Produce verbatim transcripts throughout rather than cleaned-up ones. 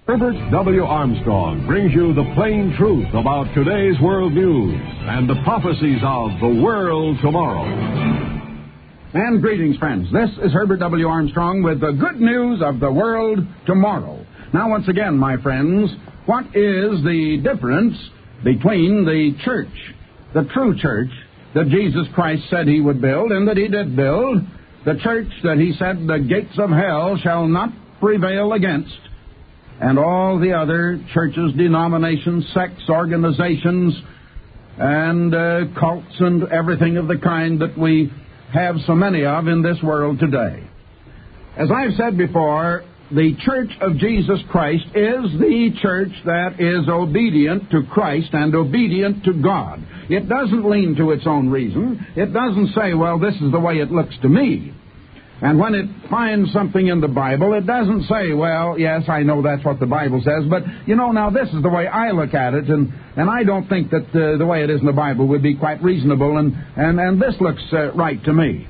Herbert W. Armstrong brings you the plain truth about today's world news and the prophecies of the world tomorrow. And greetings, friends. This is Herbert W. Armstrong with the good news of the world tomorrow. Now, once again, my friends, what is the difference between the church, the true church that Jesus Christ said he would build and that he did build, the church that he said the gates of hell shall not prevail against, and all the other churches, denominations, sects, organizations, and uh, cults and everything of the kind that we have so many of in this world today? As I've said before, the Church of Jesus Christ is the church that is obedient to Christ and obedient to God. It doesn't lean to its own reason. It doesn't say, well, this is the way it looks to me. And when it finds something in the Bible, it doesn't say, well, yes, I know that's what the Bible says, but, you know, now this is the way I look at it, and, and I don't think that uh, the way it is in the Bible would be quite reasonable, and, and, and this looks uh, right to me.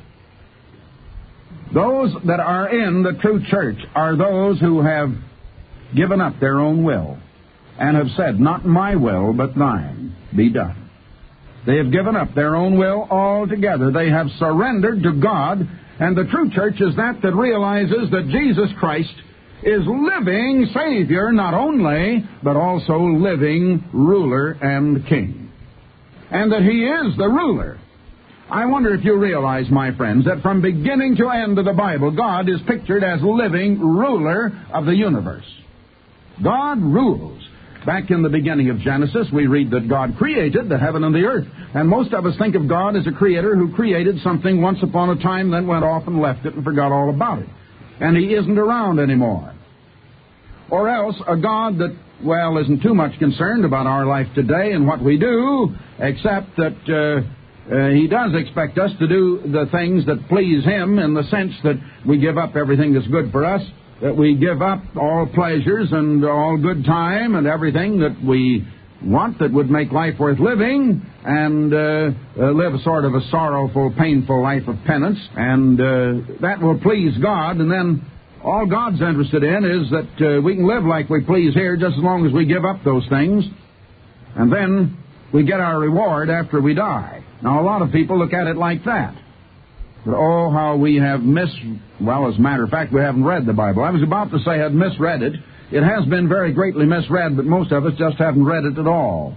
Those that are in the true church are those who have given up their own will and have said, not my will, but thine be done. They have given up their own will altogether. They have surrendered to God. And the true church is that that realizes that Jesus Christ is living Savior, not only, but also living ruler and King. And that He is the ruler. I wonder if you realize, my friends, that from beginning to end of the Bible, God is pictured as living ruler of the universe. God rules. Back in the beginning of Genesis, we read that God created the heaven and the earth. And most of us think of God as a creator who created something once upon a time, then went off and left it and forgot all about it. And He isn't around anymore. Or else a God that, well, isn't too much concerned about our life today and what we do, except that uh, uh, He does expect us to do the things that please Him, in the sense that we give up everything that's good for us, that we give up all pleasures and all good time and everything that we want that would make life worth living, and uh, uh, live a sort of a sorrowful, painful life of penance, and uh, that will please God. And then all God's interested in is that uh, we can live like we please here, just as long as we give up those things, and then we get our reward after we die. Now, a lot of people look at it like that. But oh, how we have mis... Well, as a matter of fact, we haven't read the Bible. I was about to say I'd misread it. It has been very greatly misread, but most of us just haven't read it at all.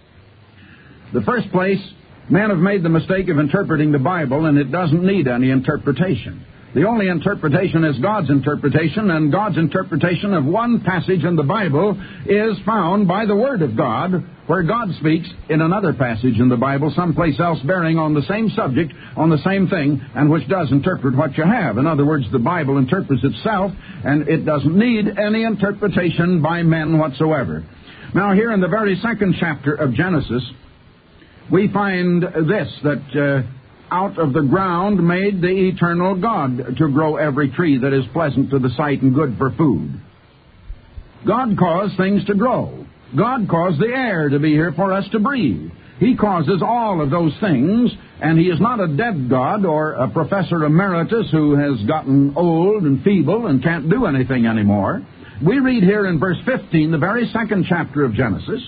The first place, men have made the mistake of interpreting the Bible, and it doesn't need any interpretation. The only interpretation is God's interpretation, and God's interpretation of one passage in the Bible is found by the Word of God, where God speaks in another passage in the Bible, someplace else bearing on the same subject, on the same thing, and which does interpret what you have. In other words, the Bible interprets itself, and it doesn't need any interpretation by men whatsoever. Now, here in the very second chapter of Genesis, we find this, that... Uh, out of the ground made the eternal God to grow every tree that is pleasant to the sight and good for food. God caused things to grow. God caused the air to be here for us to breathe. He causes all of those things, and He is not a dead God or a professor emeritus who has gotten old and feeble and can't do anything anymore. We read here in verse fifteen, the very second chapter of Genesis,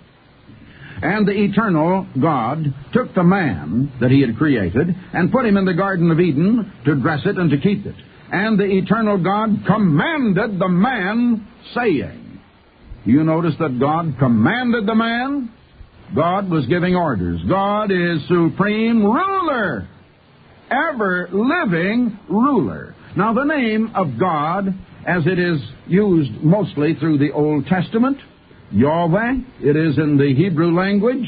and the eternal God took the man that He had created and put him in the Garden of Eden to dress it and to keep it. And the eternal God commanded the man, saying... You notice that God commanded the man? God was giving orders. God is supreme ruler, ever-living ruler. Now, the name of God, as it is used mostly through the Old Testament, Yahweh, it is in the Hebrew language.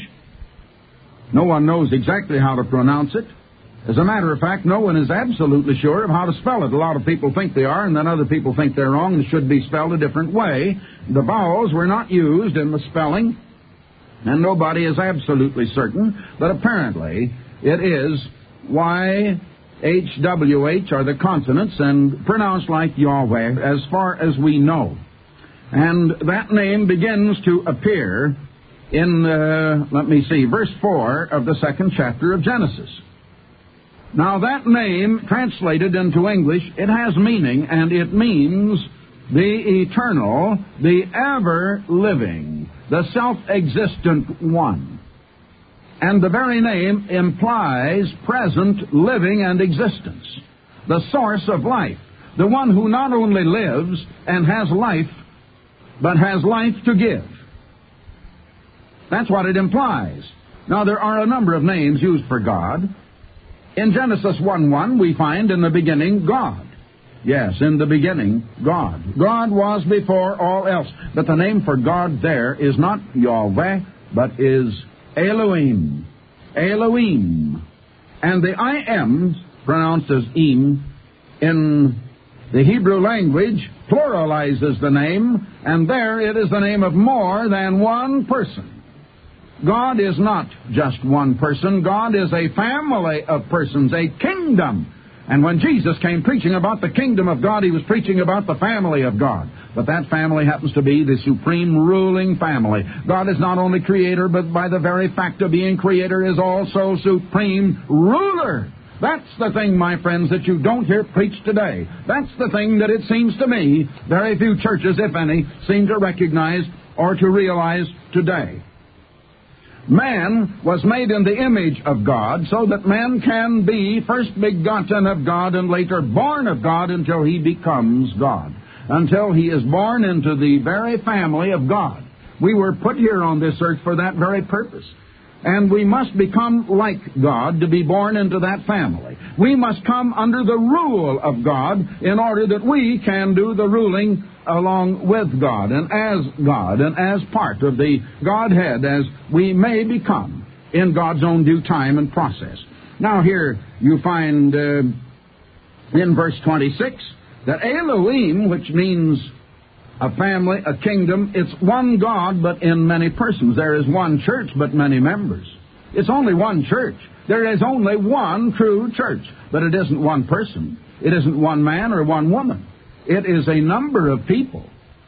No one knows exactly how to pronounce it. As a matter of fact, no one is absolutely sure of how to spell it. A lot of people think they are, and then other people think they're wrong and it should be spelled a different way. The vowels were not used in the spelling, and nobody is absolutely certain, but apparently it is Y H W H are the consonants and pronounced like Yahweh as far as we know. And that name begins to appear in, uh, let me see, verse four of the second chapter of Genesis. Now that name, translated into English, it has meaning, and it means the eternal, the ever-living, the self-existent one. And the very name implies present living and existence, the source of life, the one who not only lives and has life, but has life to give. That's what it implies. Now, there are a number of names used for God. In Genesis one one, we find in the beginning God. Yes, in the beginning, God. God was before all else. But the name for God there is not Yahweh, but is Elohim. Elohim. And the I am, pronounced as Im, in the Hebrew language, pluralizes the name, and there it is the name of more than one person. God is not just one person. God is a family of persons, a kingdom. And when Jesus came preaching about the kingdom of God, he was preaching about the family of God. But that family happens to be the supreme ruling family. God is not only creator, but by the very fact of being creator is also supreme ruler. That's the thing, my friends, that you don't hear preached today. That's the thing that it seems to me very few churches, if any, seem to recognize or to realize today. Man was made in the image of God so that man can be first begotten of God and later born of God until he becomes God, until he is born into the very family of God. We were put here on this earth for that very purpose. And we must become like God to be born into that family. We must come under the rule of God in order that we can do the ruling along with God and as God and as part of the Godhead as we may become in God's own due time and process. Now here you find uh, in verse twenty-six that Elohim, which means a family, a kingdom, it's one God, but in many persons. There is one church, but many members. It's only one church. There is only one true church, but it isn't one person. It isn't one man or one woman. It is a number of people.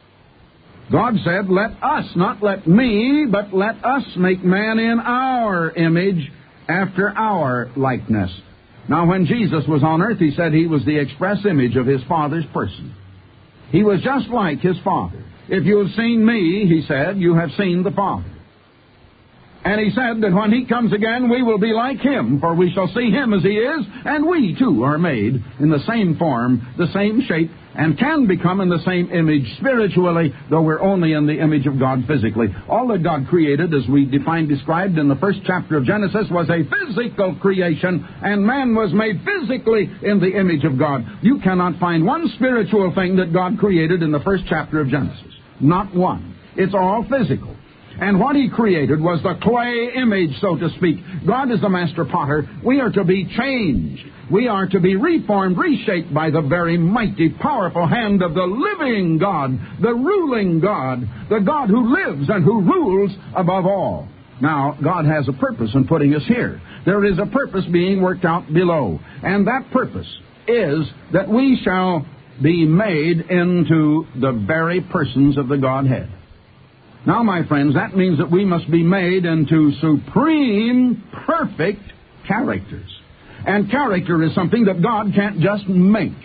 God said, let us, not let me, but let us make man in our image, after our likeness. Now, when Jesus was on earth, he said he was the express image of his Father's person. He was just like his Father. If you have seen me, he said, you have seen the Father. And he said that when he comes again, we will be like him, for we shall see him as he is, and we too are made in the same form, the same shape, and can become in the same image spiritually, though we're only in the image of God physically. All that God created, as we defined, described in the first chapter of Genesis, was a physical creation, and man was made physically in the image of God. You cannot find one spiritual thing that God created in the first chapter of Genesis. Not one. It's all physical. And what he created was the clay image, so to speak. God is the master potter. We are to be changed. We are to be reformed, reshaped by the very mighty, powerful hand of the living God, the ruling God, the God who lives and who rules above all. Now, God has a purpose in putting us here. There is a purpose being worked out below. And that purpose is that we shall be made into the very persons of the Godhead. Now, my friends, that means that we must be made into supreme, perfect characters. And character is something that God can't just make.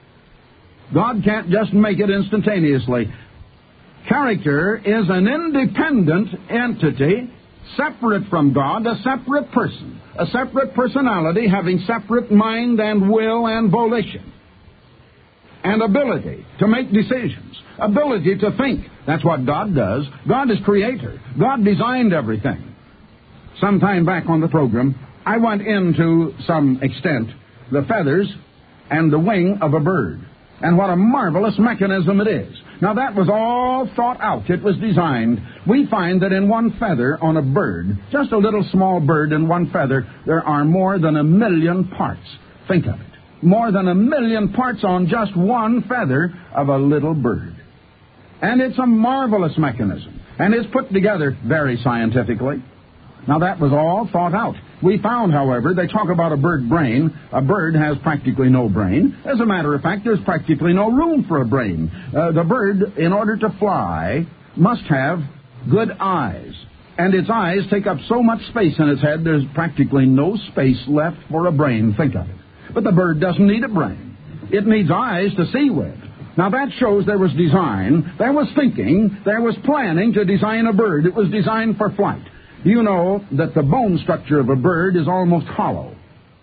God can't just make it instantaneously. Character is an independent entity, separate from God, a separate person, a separate personality having separate mind and will and volition, and ability to make decisions, ability to think. That's what God does. God is creator. God designed everything. Some time back on the program, I went into some extent the feathers and the wing of a bird. And what a marvelous mechanism it is. Now that was all thought out. It was designed. We find that in one feather on a bird, just a little small bird in one feather, there are more than a million parts. Think of it. More than a million parts on just one feather of a little bird. And it's a marvelous mechanism. And it's put together very scientifically. Now that was all thought out. We found, however, they talk about a bird brain. A bird has practically no brain. As a matter of fact, there's practically no room for a brain. Uh, the bird, in order to fly, must have good eyes. And its eyes take up so much space in its head, there's practically no space left for a brain. Think of it. But the bird doesn't need a brain. It needs eyes to see with. Now that shows there was design, there was thinking, there was planning to design a bird. It was designed for flight. You know that the bone structure of a bird is almost hollow.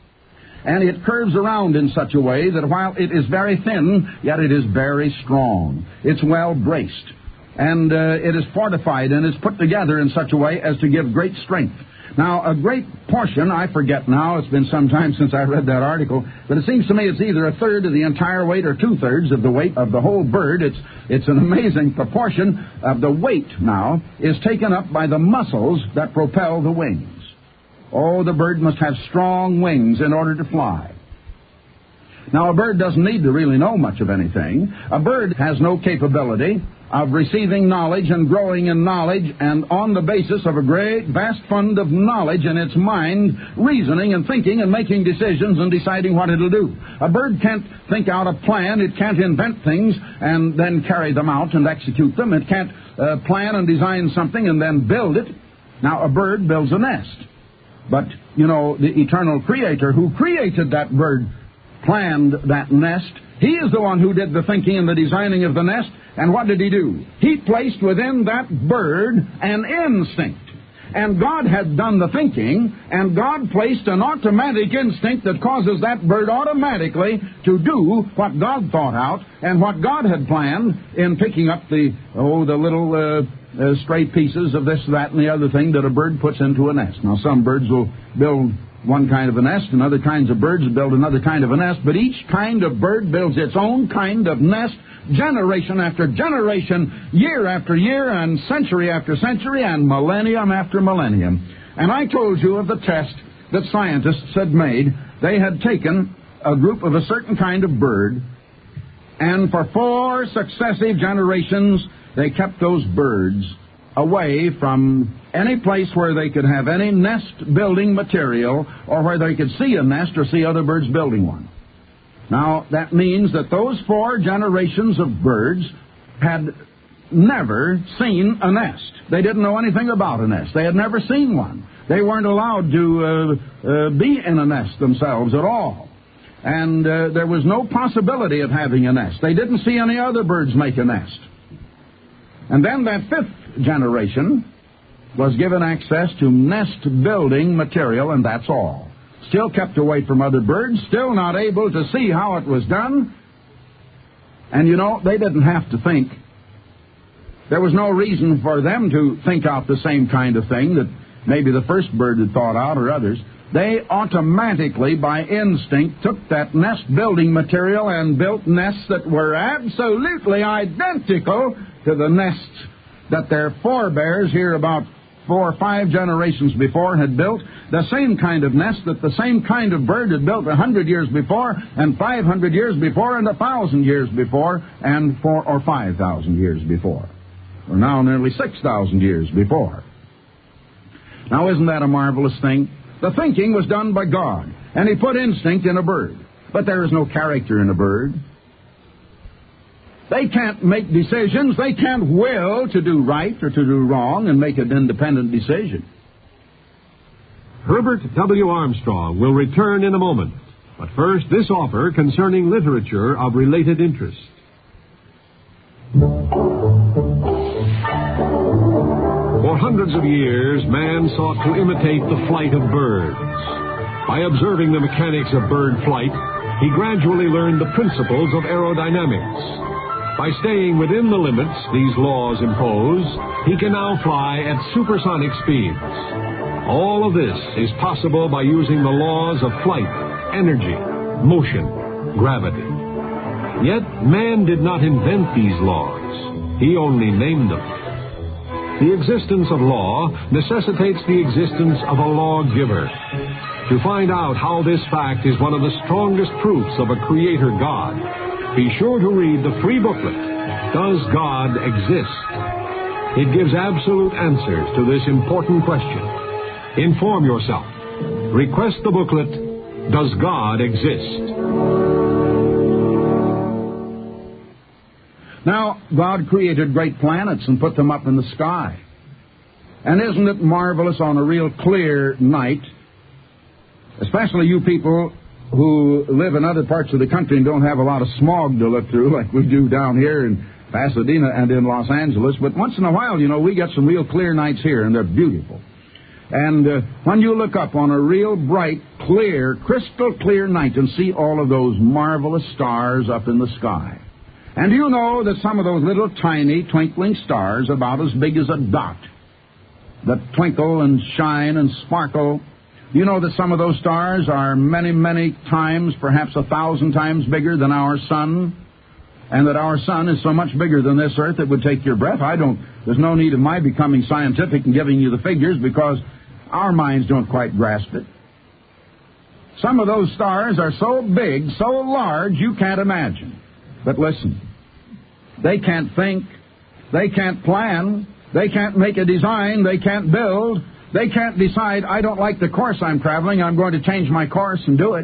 And it curves around in such a way that while it is very thin, yet it is very strong. It's well braced. And uh, it is fortified and is put together in such a way as to give great strength. Now, a great portion, I forget now, it's been some time since I read that article, but it seems to me it's either a third of the entire weight or two-thirds of the weight of the whole bird. It's, it's an amazing proportion of the weight now is taken up by the muscles that propel the wings. Oh, the bird must have strong wings in order to fly. Now, a bird doesn't need to really know much of anything. A bird has no capability of receiving knowledge and growing in knowledge, and on the basis of a great, vast fund of knowledge in its mind, reasoning and thinking and making decisions and deciding what it'll do. A bird can't think out a plan. It can't invent things and then carry them out and execute them. It can't uh, plan and design something and then build it. Now, a bird builds a nest. But, you know, the eternal Creator who created that bird planned that nest. He is the one who did the thinking and the designing of the nest. And what did he do? He placed within that bird an instinct. And God had done the thinking, and God placed an automatic instinct that causes that bird automatically to do what God thought out and what God had planned in picking up the, oh, the little uh, uh, stray pieces of this, that, and the other thing that a bird puts into a nest. Now, some birds will build one kind of a nest, and other kinds of birds build another kind of a nest, but each kind of bird builds its own kind of nest, generation after generation, year after year, and century after century, and millennium after millennium. And I told you of the test that scientists had made. They had taken a group of a certain kind of bird, and for four successive generations, they kept those birds away from any place where they could have any nest-building material or where they could see a nest or see other birds building one. Now, that means that those four generations of birds had never seen a nest. They didn't know anything about a nest. They had never seen one. They weren't allowed to uh, uh, be in a nest themselves at all. And uh, there was no possibility of having a nest. They didn't see any other birds make a nest. And then that fifth generation was given access to nest-building material, and that's all. Still kept away from other birds, still not able to see how it was done. And, you know, they didn't have to think. There was no reason for them to think out the same kind of thing that maybe the first bird had thought out or others. They automatically, by instinct, took that nest-building material and built nests that were absolutely identical to the nests that their forebears here about four or five generations before had built, the same kind of nest that the same kind of bird had built a hundred years before, and five hundred years before, and a thousand years before, and four or five thousand years before. Or now nearly six thousand years before. Now, isn't that a marvelous thing? The thinking was done by God, and He put instinct in a bird. But there is no character in a bird. They can't make decisions. They can't will to do right or to do wrong and make an independent decision. Herbert W. Armstrong will return in a moment. But first, this offer concerning literature of related interest. For hundreds of years, man sought to imitate the flight of birds. By observing the mechanics of bird flight, he gradually learned the principles of aerodynamics. By staying within the limits these laws impose, he can now fly at supersonic speeds. All of this is possible by using the laws of flight, energy, motion, gravity. Yet man did not invent these laws. He only named them. The existence of law necessitates the existence of a lawgiver. To find out how this fact is one of the strongest proofs of a Creator God, be sure to read the free booklet, Does God Exist? It gives absolute answers to this important question. Inform yourself. Request the booklet, Does God Exist? Now, God created great planets and put them up in the sky. And isn't it marvelous on a real clear night, especially you people who live in other parts of the country and don't have a lot of smog to look through like we do down here in Pasadena and in Los Angeles. But once in a while, you know, we get some real clear nights here, and they're beautiful. And uh, when you look up on a real bright, clear, crystal clear night and see all of those marvelous stars up in the sky. And you know that some of those little tiny twinkling stars, about as big as a dot, that twinkle and shine and sparkle, you know that some of those stars are many, many times, perhaps a thousand times bigger than our sun, and that our sun is so much bigger than this earth it would take your breath. I don't, there's no need of my becoming scientific and giving you the figures, because our minds don't quite grasp it. Some of those stars are so big, so large, you can't imagine. But listen, they can't think, they can't plan, they can't make a design, they can't build, they can't decide, I don't like the course I'm traveling, I'm going to change my course and do it.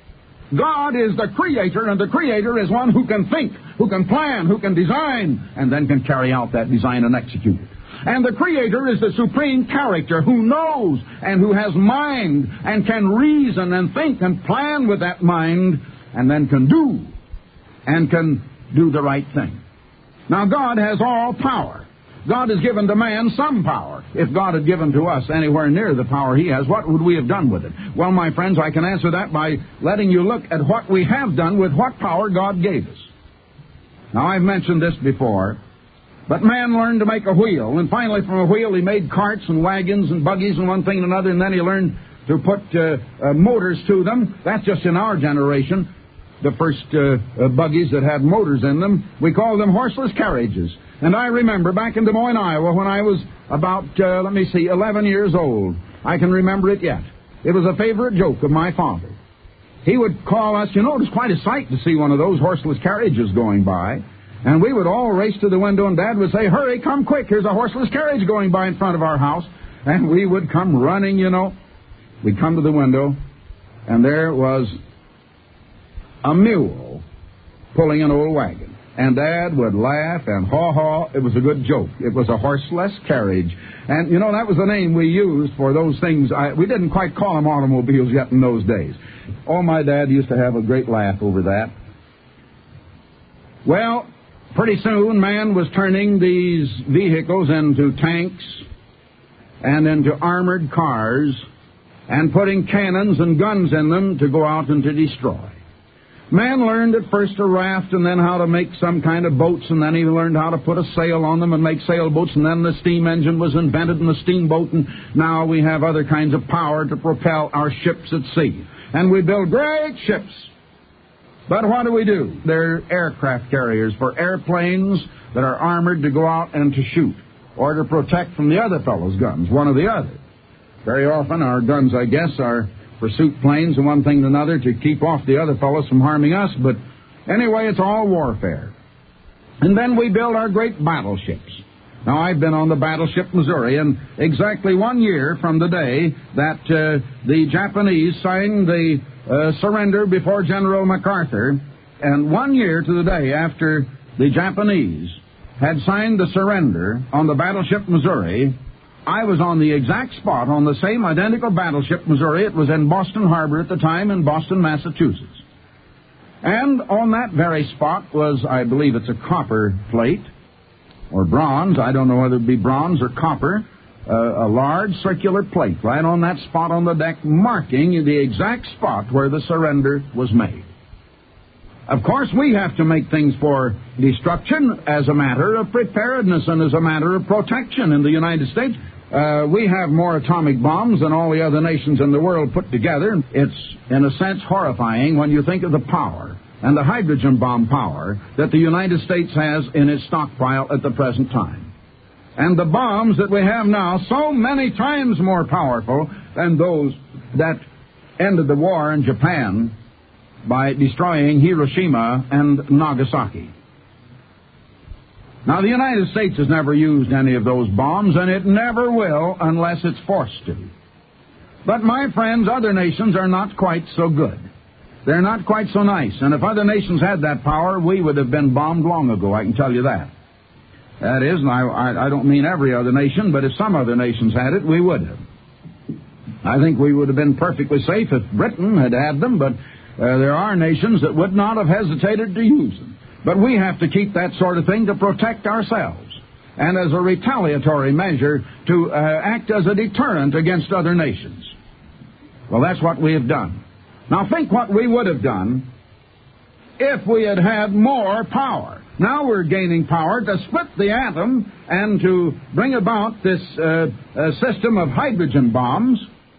God is the Creator, and the Creator is one who can think, who can plan, who can design, and then can carry out that design and execute it. And the Creator is the supreme character who knows and who has mind and can reason and think and plan with that mind, and then can do and can do the right thing. Now, God has all power. God has given to man some power. If God had given to us anywhere near the power He has, what would we have done with it? Well, my friends, I can answer that by letting you look at what we have done with what power God gave us. Now, I've mentioned this before, but man learned to make a wheel, and finally from a wheel he made carts and wagons and buggies and one thing and another, and then he learned to put uh, uh, motors to them. That's just in our generation. The first uh, uh, buggies that had motors in them, we called them horseless carriages. And I remember back in Des Moines, Iowa, when I was about, uh, let me see, eleven years old. I can remember it yet. It was a favorite joke of my father. He would call us, you know, it was quite a sight to see one of those horseless carriages going by. And we would all race to the window, and Dad would say, hurry, come quick, here's a horseless carriage going by in front of our house. And we would come running, you know. We'd come to the window, and there was a mule pulling an old wagon. And Dad would laugh and haw-haw. It was a good joke. It was a horseless carriage. And, you know, that was the name we used for those things. I, we didn't quite call them automobiles yet in those days. Oh, my Dad used to have a great laugh over that. Well, pretty soon man was turning these vehicles into tanks and into armored cars and putting cannons and guns in them to go out and to destroy. Man learned at first to raft, and then how to make some kind of boats, and then he learned how to put a sail on them and make sailboats, and then the steam engine was invented and the steamboat, and now we have other kinds of power to propel our ships at sea. And we build great ships. But what do we do? They're aircraft carriers for airplanes that are armored to go out and to shoot, or to protect from the other fellow's guns, one or the other. Very often our guns, I guess, are pursuit planes and one thing and another to keep off the other fellows from harming us, but anyway, it's all warfare. And then we build our great battleships. Now, I've been on the battleship Missouri, and exactly one year from the day that uh, the Japanese signed the uh, surrender before General MacArthur, and one year to the day after the Japanese had signed the surrender on the battleship Missouri, I was on the exact spot on the same identical battleship, Missouri. It was in Boston Harbor at the time, in Boston, Massachusetts. And on that very spot was, I believe it's a copper plate, or bronze, I don't know whether it be bronze or copper, uh, a large circular plate right on that spot on the deck, marking the exact spot where the surrender was made. Of course, we have to make things for destruction as a matter of preparedness and as a matter of protection in the United States. Uh, we have more atomic bombs than all the other nations in the world put together. It's, in a sense, horrifying when you think of the power and the hydrogen bomb power that the United States has in its stockpile at the present time. And the bombs that we have now, so many times more powerful than those that ended the war in Japan by destroying Hiroshima and Nagasaki. Now, the United States has never used any of those bombs, and it never will unless it's forced to. But, my friends, other nations are not quite so good. They're not quite so nice. And if other nations had that power, we would have been bombed long ago, I can tell you that. That is, and I, I, I don't mean every other nation, but if some other nations had it, we would have. I think we would have been perfectly safe if Britain had had them, but Uh, there are nations that would not have hesitated to use them. But we have to keep that sort of thing to protect ourselves and as a retaliatory measure to uh, act as a deterrent against other nations. Well, that's what we have done. Now think what we would have done if we had had more power. Now we're gaining power to split the atom and to bring about this uh, uh, system of hydrogen bombs.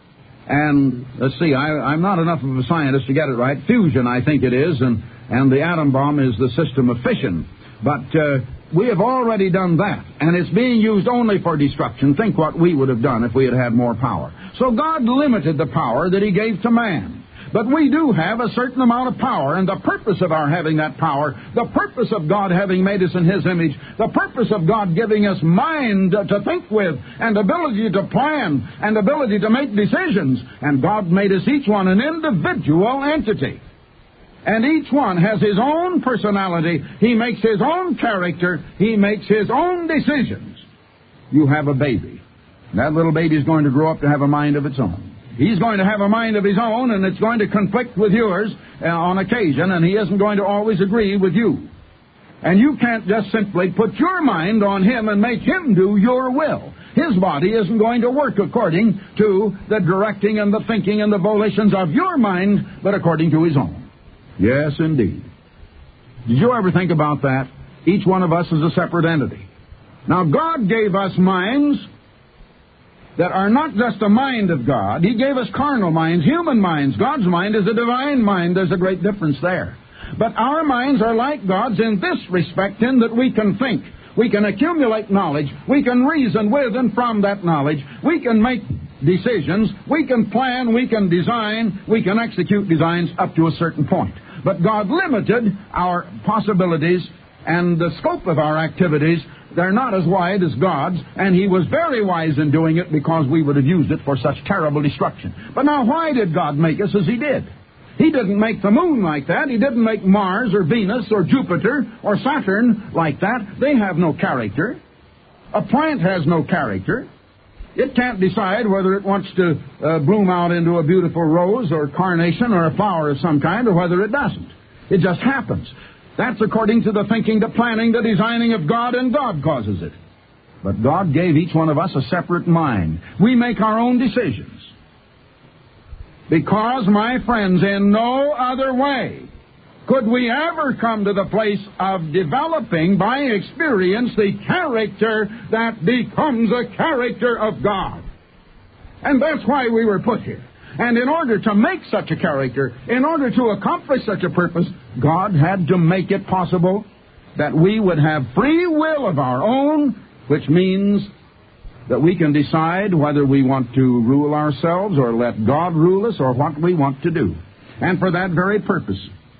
And let's see, I, I'm not enough of a scientist to get it right. Fusion, I think it is, and, and the atom bomb is the system of fission. But uh, we have already done that, and it's being used only for destruction. Think what we would have done if we had had more power. So God limited the power that He gave to man. But we do have a certain amount of power, and the purpose of our having that power, the purpose of God having made us in His image, the purpose of God giving us mind to think with, and ability to plan, and ability to make decisions, and God made us each one an individual entity. And each one has his own personality. He makes his own character. He makes his own decisions. You have a baby. That little baby is going to grow up to have a mind of its own. He's going to have a mind of his own, and it's going to conflict with yours uh, on occasion, and he isn't going to always agree with you. And you can't just simply put your mind on him and make him do your will. His body isn't going to work according to the directing and the thinking and the volitions of your mind, but according to his own. Yes, indeed. Did you ever think about that? Each one of us is a separate entity. Now, God gave us minds that are not just a mind of God. He gave us carnal minds, human minds. God's mind is a divine mind. There's a great difference there. But our minds are like God's in this respect, in that we can think. We can accumulate knowledge. We can reason with and from that knowledge. We can make decisions. We can plan. We can design. We can execute designs up to a certain point. But God limited our possibilities and the scope of our activities. They're not as wide as God's, and He was very wise in doing it because we would have used it for such terrible destruction. But now, why did God make us as He did? He didn't make the moon like that. He didn't make Mars or Venus or Jupiter or Saturn like that. They have no character. A plant has no character. It can't decide whether it wants to uh, bloom out into a beautiful rose or carnation or a flower of some kind, or whether it doesn't. It just happens. That's according to the thinking, the planning, the designing of God, and God causes it. But God gave each one of us a separate mind. We make our own decisions. Because, my friends, in no other way could we ever come to the place of developing by experience the character that becomes a character of God. And that's why we were put here. And in order to make such a character, in order to accomplish such a purpose, God had to make it possible that we would have free will of our own, which means that we can decide whether we want to rule ourselves or let God rule us or what we want to do. And for that very purpose,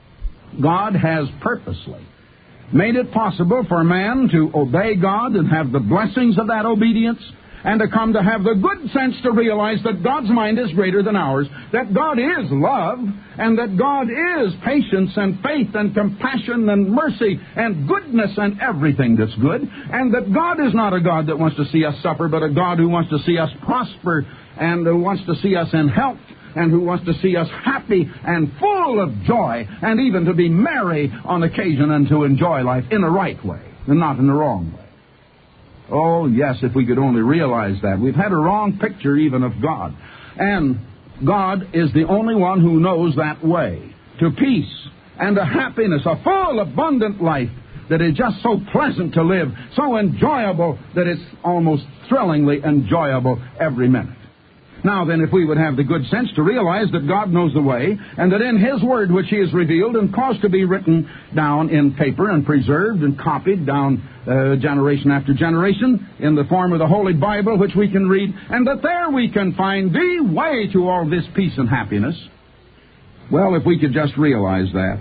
God has purposely made it possible for man to obey God and have the blessings of that obedience, and to come to have the good sense to realize that God's mind is greater than ours, that God is love, and that God is patience and faith and compassion and mercy and goodness and everything that's good, and that God is not a God that wants to see us suffer, but a God who wants to see us prosper and who wants to see us in health and who wants to see us happy and full of joy and even to be merry on occasion and to enjoy life in the right way and not in the wrong way. Oh, yes, if we could only realize that. We've had a wrong picture even of God. And God is the only one who knows that way to peace and to happiness, a full, abundant life that is just so pleasant to live, so enjoyable that it's almost thrillingly enjoyable every minute. Now then, if we would have the good sense to realize that God knows the way, and that in His Word which He has revealed and caused to be written down in paper and preserved and copied down uh, generation after generation in the form of the Holy Bible which we can read, and that there we can find the way to all this peace and happiness. Well, if we could just realize that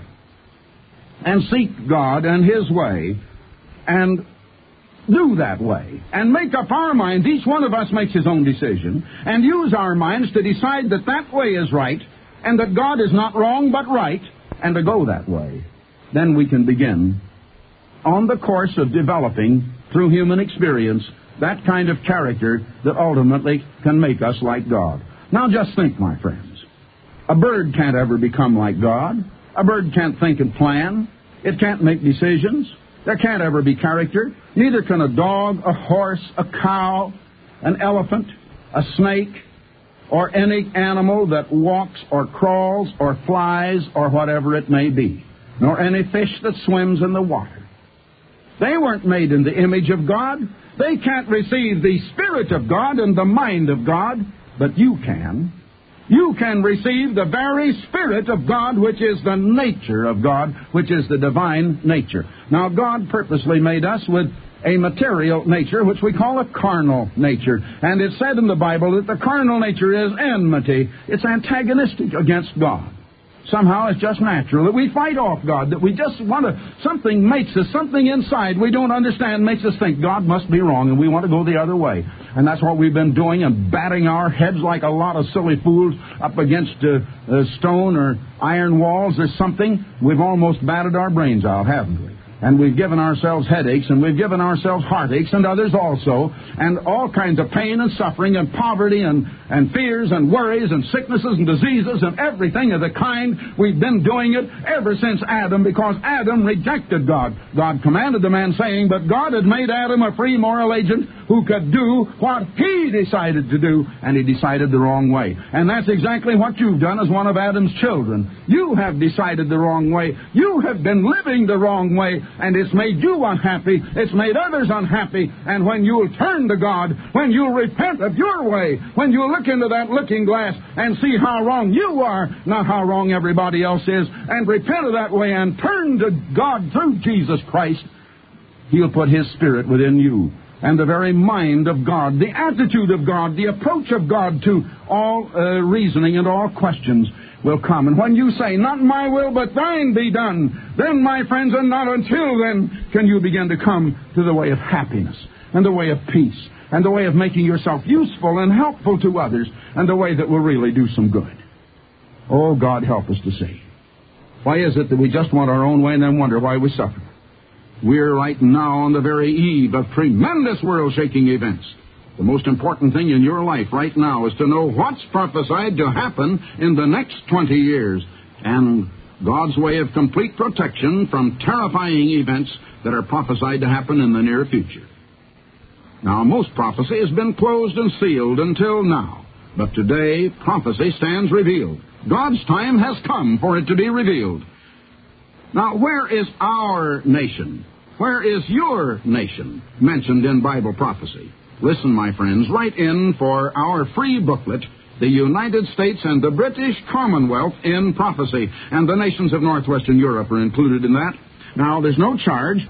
and seek God and His way and do that way and make up our minds. Each one of us makes his own decision and use our minds to decide that that way is right and that God is not wrong but right, and to go that way. Then we can begin on the course of developing through human experience that kind of character that ultimately can make us like God. Now just think, my friends, A bird can't ever become like God. A bird can't think and plan. It can't make decisions. There can't ever be character. Neither can a dog, a horse, a cow, an elephant, a snake, or any animal that walks or crawls or flies or whatever it may be, nor any fish that swims in the water. They weren't made in the image of God. They can't receive the Spirit of God and the mind of God, but you can. You can receive the very Spirit of God, which is the nature of God, which is the divine nature. Now, God purposely made us with a material nature, which we call a carnal nature. And it's said in the Bible that the carnal nature is enmity. It's antagonistic against God. Somehow it's just natural that we fight off God, that we just want to, something makes us, something inside we don't understand makes us think God must be wrong, and we want to go the other way. And that's what we've been doing, and batting our heads like a lot of silly fools up against uh, uh, stone or iron walls or something. We've almost batted our brains out, haven't we? And we've given ourselves headaches, and we've given ourselves heartaches, and others also, and all kinds of pain and suffering and poverty and, and fears and worries and sicknesses and diseases and everything of the kind. We've been doing it ever since Adam, because Adam rejected God. God commanded the man, saying, but God had made Adam a free moral agent who could do what he decided to do, and he decided the wrong way. And that's exactly what you've done as one of Adam's children. You have decided the wrong way. You have been living the wrong way, and it's made you unhappy. It's made others unhappy. And when you'll turn to God, when you'll repent of your way, when you'll look into that looking glass and see how wrong you are, not how wrong everybody else is, and repent of that way and turn to God through Jesus Christ, He'll put His Spirit within you. And the very mind of God, the attitude of God, the approach of God to all uh, reasoning and all questions will come. And when you say, not my will, but thine be done, then, my friends, and not until then, can you begin to come to the way of happiness and the way of peace and the way of making yourself useful and helpful to others and the way that will really do some good. Oh, God, help us to see. Why is it that we just want our own way and then wonder why we suffer? We're right now on the very eve of tremendous world-shaking events. The most important thing in your life right now is to know what's prophesied to happen in the next twenty years and God's way of complete protection from terrifying events that are prophesied to happen in the near future. Now, most prophecy has been closed and sealed until now, but today prophecy stands revealed. God's time has come for it to be revealed. Now, where is our nation? Where is your nation mentioned in Bible prophecy? Listen, my friends, write in for our free booklet, The United States and the British Commonwealth in Prophecy. And the nations of northwestern Europe are included in that. Now, there's no charge.